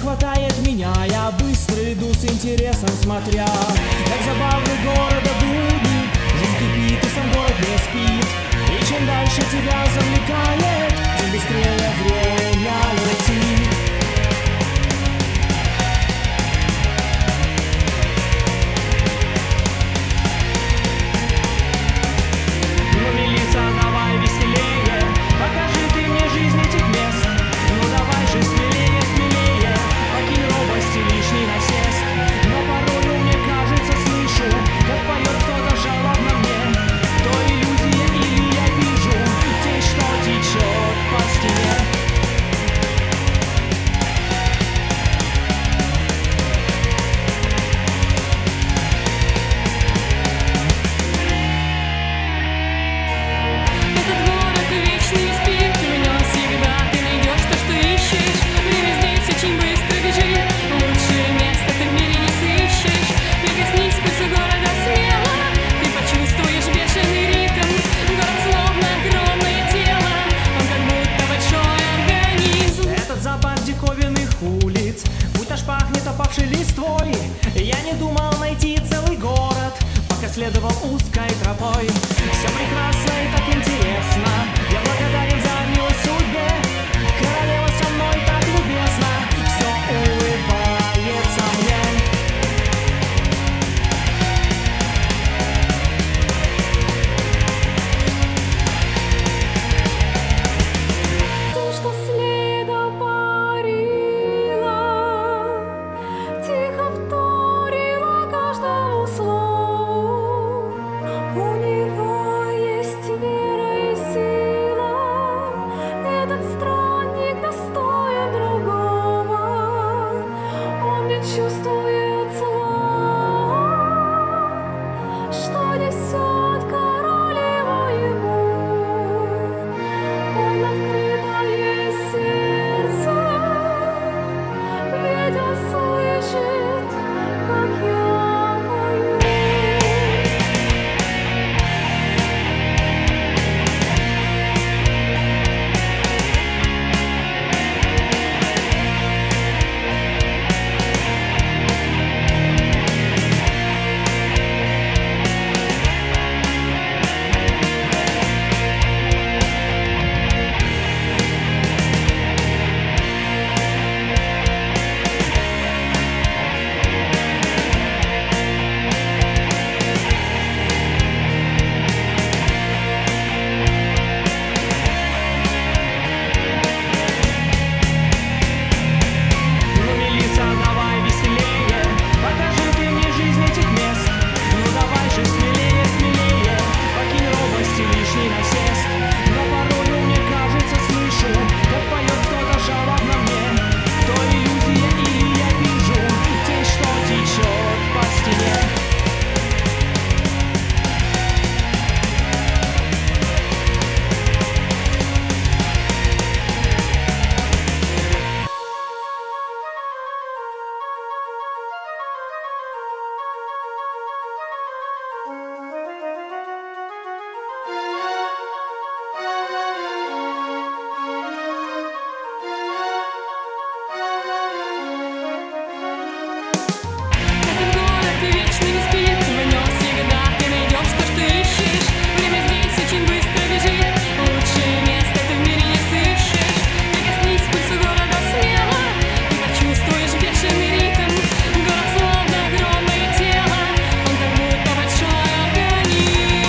хватает меня, я быстро иду с интересом, смотря как забавный города будни. Жизнь кипит, и сам город не спит, и чем дальше тебя завлекает, тем быстрее время летит. Ну, Мелисса, давай веселее, покажи ты мне жизнь этих мест. Ну давай же смелее, смелее, покинь робость и лишний насест. Но порою мне кажется, слышу, как поет кто-то жалобно мне. То иллюзия или я вижу тень, что течет по стене. Этот город вечный не спит, в нем всегда ты найдешь то, что ищешь. Время здесь очень быстро бежит, лучшее место ты в мире не сыщешь. Прикоснись к пульсу города смело, ты почувствуешь бешеный ритм. Город словно огромное тело, он как будто большой организм. Этот запах диковинных улиц, будь аж пахнет опавшей листвой. Я не думал найти целый город, пока следовал узкой тропой. Все прекрасно и так интересно, я благодарен за милость судьбе. Королева со мной так любезна, все улыбается мне. Тень, что следом парила, тихо вторила каждому слову. У него есть вера и сила, этот странник достоин другого. Он не чувствует зла, что несет королева ему. Он открытое сердце, ведь он слышит, как я пою. Ну, Мелисса, давай веселее, покажи ты мне жизнь этих мест. Ну давай же смелее, смелее, покинь робость и лишний насест. Но порою мне кажется, слышу, как поет кто-то жалобно мне. То иллюзия или я вижу тень, что течет по стене. Этот город вечно не спит, в нем всегда ты найдешь то, что ищешь. Время здесь очень быстро бежит, лучшее место ты в мире не сыщешь. Прикоснись к пульсу города смело, ты почувствуешь бешеный ритм. Город словно огромное тело, он как будто большой организм.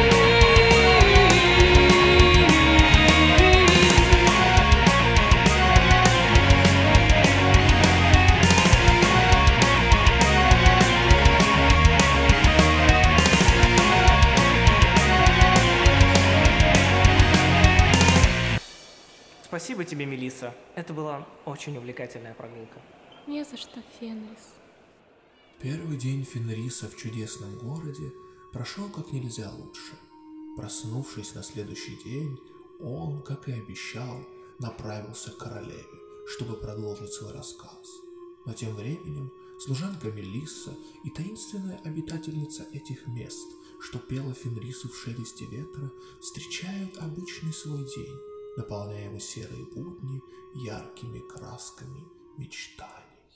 Спасибо тебе, Мелисса. Это была очень увлекательная прогулка. Не за что, Фенрис. Первый день Фенриса в чудесном городе прошел как нельзя лучше. Проснувшись на следующий день, он, как и обещал, направился к королеве, чтобы продолжить свой рассказ. Но тем временем служанка Мелисса и таинственная обитательница этих мест, что пела Фенрису в шелесте ветра, встречают обычный свой день, наполняя его серые будни яркими красками мечтаний.